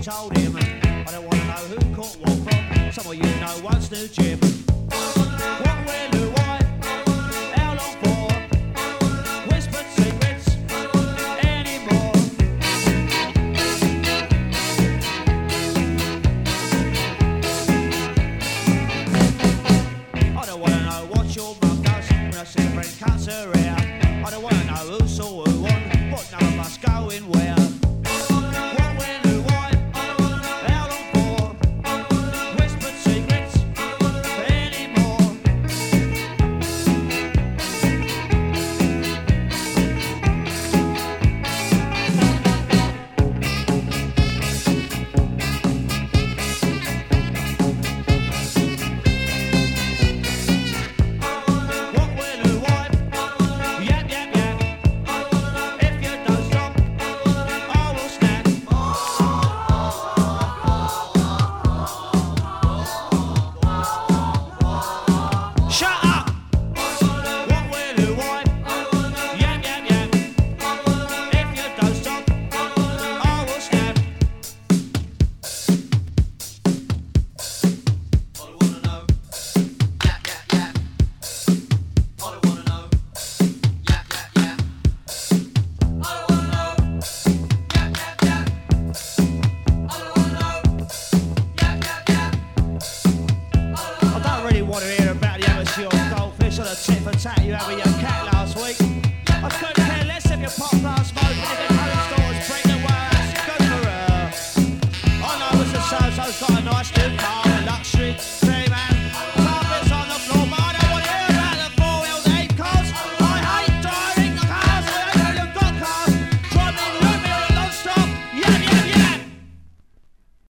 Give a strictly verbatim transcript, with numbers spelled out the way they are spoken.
told him. I don't want to know who caught what from. Some of you know once knew Jim. What, when, who, why? How long for? Whispered secrets anymore. I don't want to know what your mum does when I see a friend cuts her hair. I don't want to know who saw who on, what none of us going where. Want to hear about the amateur goldfish or the tit for tat you had with your cat last week. I couldn't care less if you pop last smoke and if your home store's pregnant, well, that's good for her. I know it's a so-so's got a nice new car.